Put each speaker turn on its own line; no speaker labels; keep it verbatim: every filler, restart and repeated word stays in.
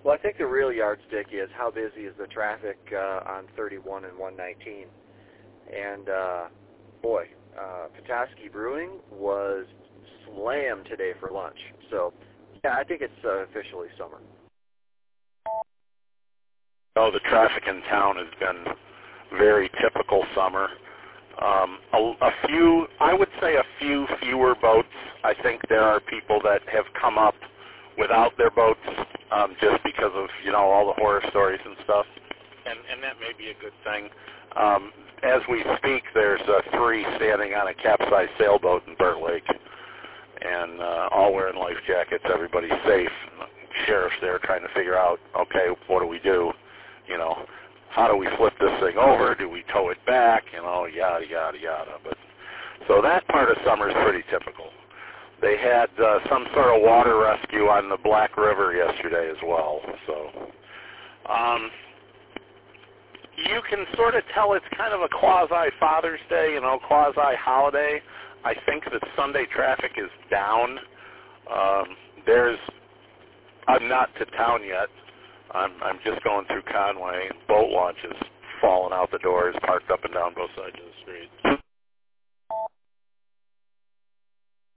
Well, I think the real yardstick is how busy is the traffic uh, on thirty-one and one nineteen. And, uh, boy, uh, Petoskey Brewing was slammed today for lunch. So, yeah, I think it's uh, officially summer.
Oh, the traffic in town has been very typical summer. Um, a, a few, I would say a few fewer boats. I think there are people that have come up without their boats um, just because of, you know, all the horror stories and stuff. And, and that may be a good thing. Um, as we speak, there's uh, three standing on a capsized sailboat in Burt Lake, and uh, all wearing life jackets. Everybody's safe. The sheriff's there trying to figure out, okay, what do we do? You know, how do we flip this thing over? Do we tow it back? You know, yada, yada, yada. But so that part of summer is pretty typical. They had uh, some sort of water rescue on the Black River yesterday as well. So um, you can sort of tell it's kind of a quasi-Father's Day, you know, quasi-holiday. I think that Sunday traffic is down. Um, there's, I'm not to town yet. I'm, I'm just going through Conway. Boat launches falling out the doors, parked up and down both sides of the street.